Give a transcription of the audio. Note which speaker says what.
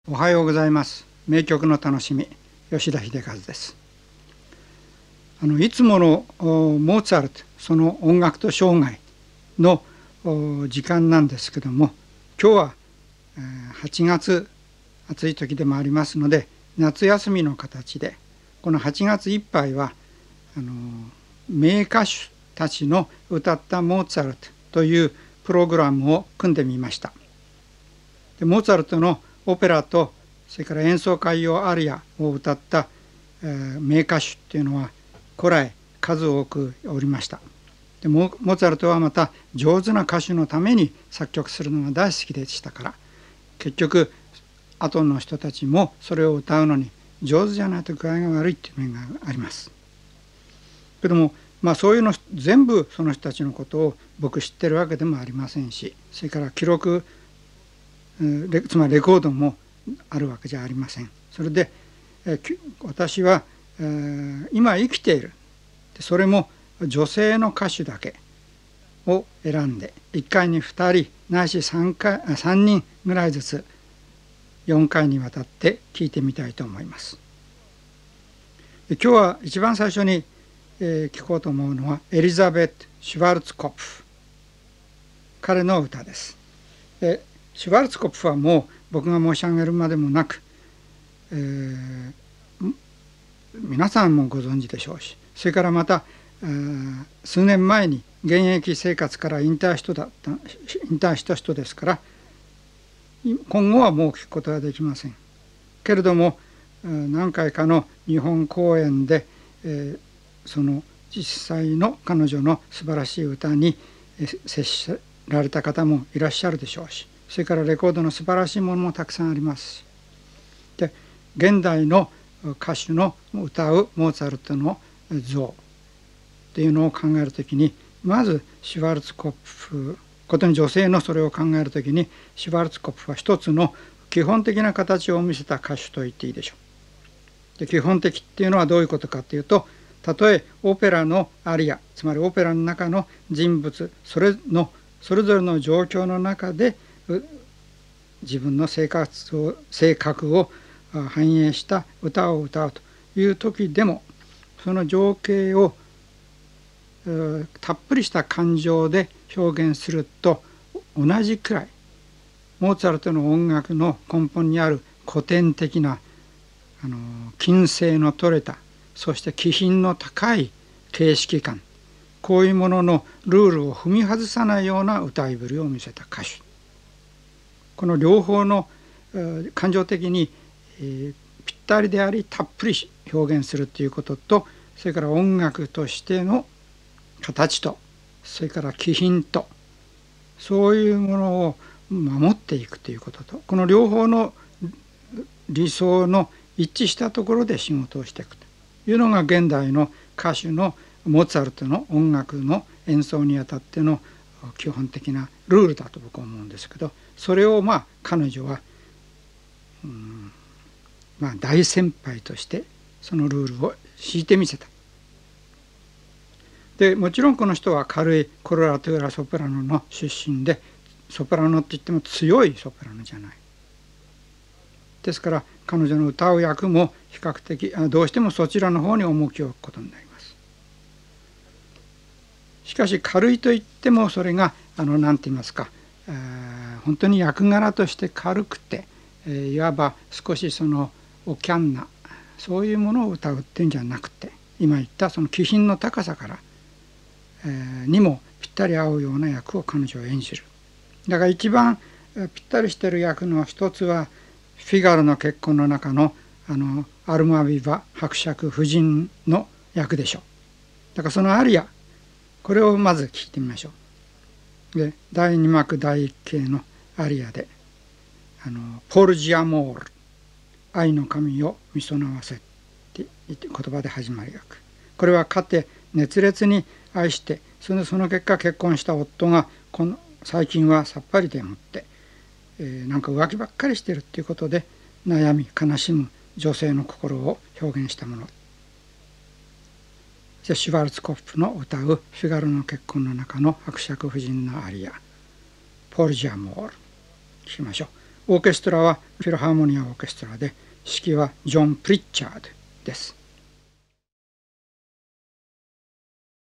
Speaker 1: おはようございます。名曲の楽しみ、吉田秀和です。いつものモーツァルト、その音楽と生涯の時間なんですけども、今日は8月暑い時でもありますので、夏休みの形でこの8月いっぱいは名歌手たちの歌ったモーツァルトというプログラムを組んでみました。でモーツァルトのオペラとそれから演奏会用アリアを歌った、名歌手っていうのは古来数多くおりました。でモーツァルトはまた上手な歌手のために作曲するのが大好きでしたから、結局後の人たちもそれを歌うのに上手じゃないと具合が悪いっていう面があります。けどもそういうの全部その人たちのことを僕知ってるわけでもありませんし、それから記録つまりレコードもあるわけじゃありません。それで私は今生きている、それも女性の歌手だけを選んで1回に2人ないし3人ぐらいずつ4回にわたって聴いてみたいと思います。今日は一番最初に聴こうと思うのはエリザベット・シュワルツコプフ、彼の歌です。シュワルツコプフはもう僕が申し上げるまでもなく、皆さんもご存知でしょうし、それからまた数年前に現役生活から引退した人ですから、今後はもう聞くことはできませんけれども、何回かの日本公演で、その実際の彼女の素晴らしい歌に接しられた方もいらっしゃるでしょうし、それからレコードの素晴らしいものもたくさんありますし、で現代の歌手の歌うモーツァルトの像っていうのを考えるときに、まずシュワルツコプフ、ことに女性のそれを考えるときに、シュワルツコプフは一つの基本的な形を見せた歌手と言っていいでしょう。で基本的っていうのはどういうことかというと、たとえオペラのアリア、つまりオペラの中の人物それぞれの状況の中で自分の性格を反映した歌を歌うという時でも、その情景をたっぷりした感情で表現すると同じくらいモーツァルトの音楽の根本にある古典的な均整の取れた、そして気品の高い形式感、こういうもののルールを踏み外さないような歌いぶりを見せた歌手、この両方の感情的にぴったりでありたっぷり表現するということと、それから音楽としての形と、それから気品と、そういうものを守っていくということと、この両方の理想の一致したところで仕事をしていくというのが現代の歌手のモーツァルトの音楽の演奏にあたっての基本的なルールだと僕は思うんですけど、それを彼女は大先輩としてそのルールを敷いてみせた。でもちろんこの人は軽いコロラトゥーラソプラノの出身で、ソプラノって言っても強いソプラノじゃない。ですから彼女の歌う役も比較的どうしてもそちらの方に重きを置くことになります。しかし軽いといってもそれが何て言いますか、本当に役柄として軽くて、いわば少しおキャンなそういうものを歌うっていうんじゃなくて、今言ったその気品の高さから、にもぴったり合うような役を彼女は演じる。だから一番ぴったりしている役の一つはフィガロの結婚の中のアルマビバ伯爵夫人の役でしょう。だからそのアリア、これをまず聞いてみましょう。で第2幕第1景のアリアでポルジアモール、愛の神をみそなわせって言葉で始まる役。これはかて熱烈に愛してその結果結婚した夫が最近はさっぱりでもって、なんか浮気ばっかりしてるっていうことで悩み悲しむ女性の心を表現したもの。シュワルツコプフの歌うフィガロの結婚の中の伯爵夫人のアリア、ポルジアモール、聞きましょう。 オーケストラはフィルハーモニアオーケストラで、指揮はジョン・プリッチャードです。